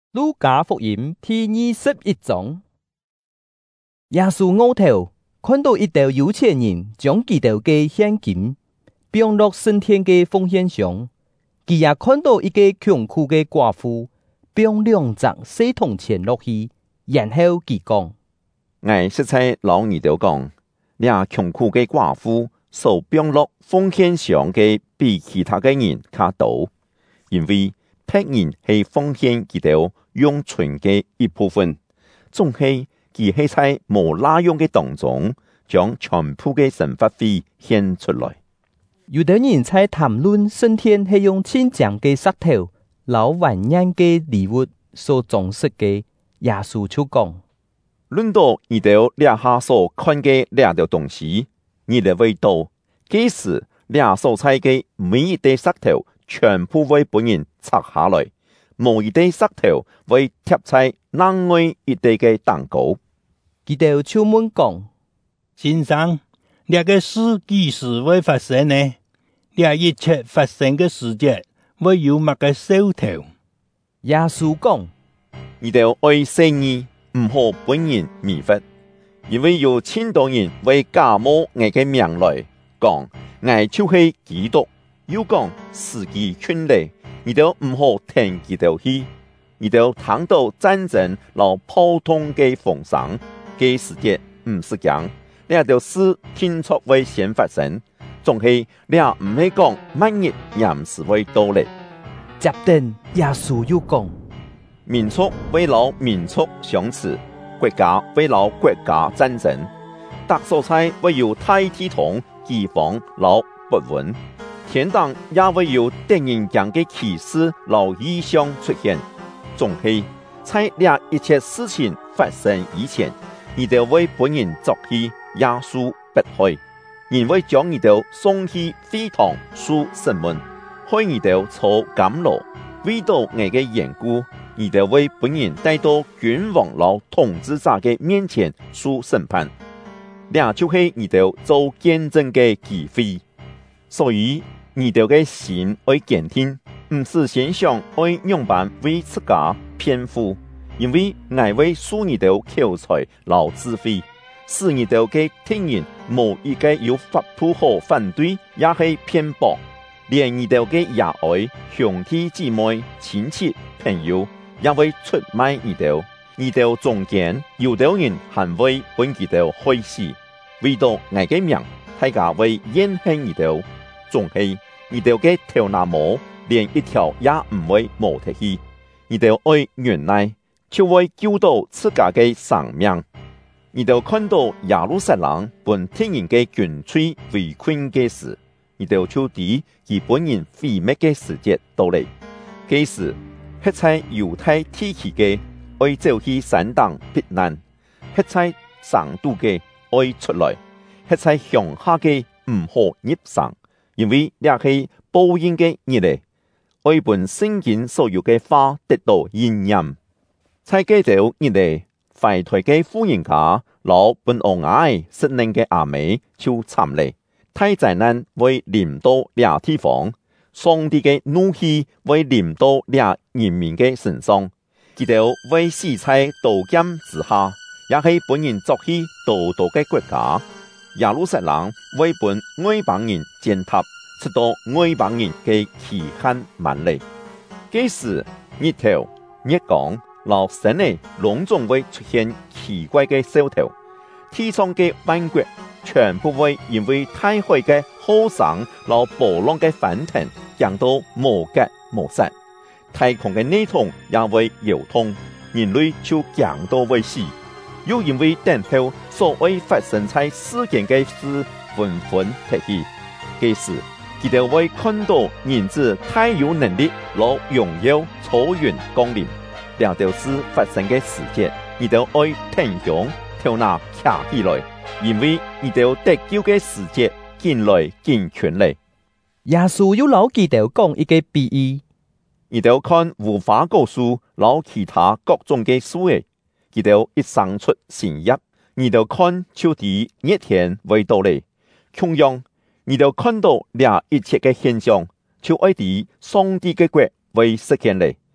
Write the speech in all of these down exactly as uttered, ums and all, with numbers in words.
路加福音第二十一章，耶穌昂頭看到一道有錢人將幾道嘅現金放落升天嘅奉獻上，佢也看到一個窮苦嘅寡婦放兩隻四銅錢落去，然後佢講： 我實在老你哋講，倆窮苦嘅寡婦所放落奉獻上嘅比其他嘅人較多，因為別人係奉獻佢哋用存嘅一部分，總係佢係在無濫用嘅當中，將全部嘅神法費獻出來。 有的人在談論升天係用千丈嘅石頭、老萬人嘅禮物所裝飾嘅，耶穌就講： 論到你哋倆下所看嘅倆條東西，你哋會到，幾時倆所猜嘅每一塊石頭，全部會本人拆下來，無一塊石頭會貼在另外一塊嘅蛋糕。 佢哋就問講： 先生，呢個事幾時會發生呢？呢一切發生嘅時節會有乜個兆頭？ 耶穌講： 你哋愛生意，唔好本人迷惑，因為有千多人為假冒我嘅名來講，我就係基督，又講時機近嚟，你哋唔好聽佢哋去，你哋聽到戰爭老普通嘅風聲嘅時節唔是講，呢條事天作會先發生，仲係你唔係講萬日臨時會到嚟。 接定耶穌又講： 民族為老民族相持，國家為老國家戰爭，特所在會有大饑荒、饑荒、老不穩，天堂也會有突然間嘅奇事、老異象出現。總係在呢一切事情發生以前，你哋為本人作去耶穌迫害，人會將你哋送去非堂書審問，害你哋坐監牢，為到我嘅緣故。你哋為本人帶到君王老統治者嘅面前受審判，呢就係你哋做見證嘅機會。所以你哋嘅心愛堅定，唔是先想愛樣辦為自家辯護，因為愛為恕你哋口才老智慧，使你哋嘅聽人無一個有法度可反對，也係偏頗，連你哋嘅也愛兄弟姊妹、親戚朋友。也會出賣你哋，你哋中間有啲人還會本佢哋害死，為到我嘅名，大家會怨恨你哋，仲係你哋嘅頭那毛，連一條也唔會冇得去，你哋愛原來就會救到自家嘅生命。你哋看到耶路撒冷本天然嘅軍隊圍困嘅時，你哋就知佢本人毀滅嘅時節到嚟，幾時？迄在猶太地區嘅愛走去山洞避難，迄在上都嘅愛出來，迄在鄉下嘅唔好入城，因為呢係報應嘅日嚟，愛本聖經所有嘅話得到應驗。在嗰條日嚟，快退嘅婦人家老本昂愛失能嘅阿妹就慘嚟，大災難會臨到呢地方。上帝嘅怒氣會臨到倆人民嘅身上，佢哋會死在刀劍之下，也係本人作起道道嘅國家。耶路撒冷會本外邦人踐踏，直到外邦人嘅期限滿嚟。幾時日頭、日光、老神呢，隆重會出現奇怪嘅兆頭，天上嘅萬國全部會因為大海嘅浩sang、老波浪嘅翻騰，降到無格無實，太空嘅內統也會搖動，人類就降到會死。又因為等候所謂發生在世間嘅事紛紛提起，幾時佢哋會看到人子太有能力攞榮耀草原降臨，兩條事發生嘅時節，佢哋愛挺胸跳那卡起來，因為佢哋得救嘅時節近來近全嚟。 耶穌又老記哋講一個比喻， 你哋看無花果樹，老其他各種嘅樹誒，佢哋一生出新葉，你哋看就知熱天會到嚟。同樣，你哋看到呢一切嘅現象，就愛知上帝嘅國會實現嚟。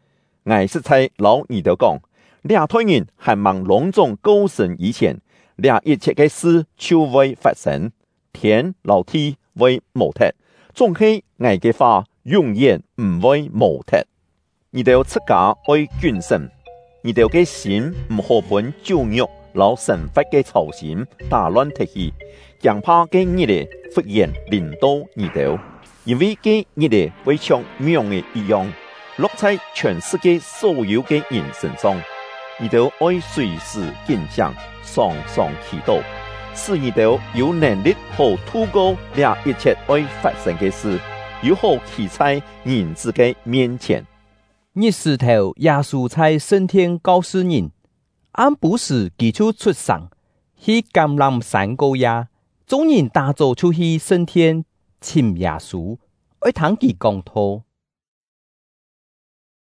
我实在老你哋講，倆推人還望隆重高升以前，倆一切嘅事就會發生，天老地會無敵，總係我嘅話永遠唔會無敵。你哋出家愛捐身，你哋嘅心唔好本酒肉老神法嘅操心打亂踢去，驚怕嘅日嚟忽然臨到你哋，因為嘅日嚟會像命嘅一樣，落在全世界所有嘅人身上。你哋愛隨時堅強，常常祈禱，使你哋有能力好度過倆一切愛發生嘅事，又好企在人子嘅面前。 日時頭，耶穌在升天告訴人，按不時佢就出生，去橄欖山過夜，眾人打早出去升天，請耶穌，愛聽佢講道。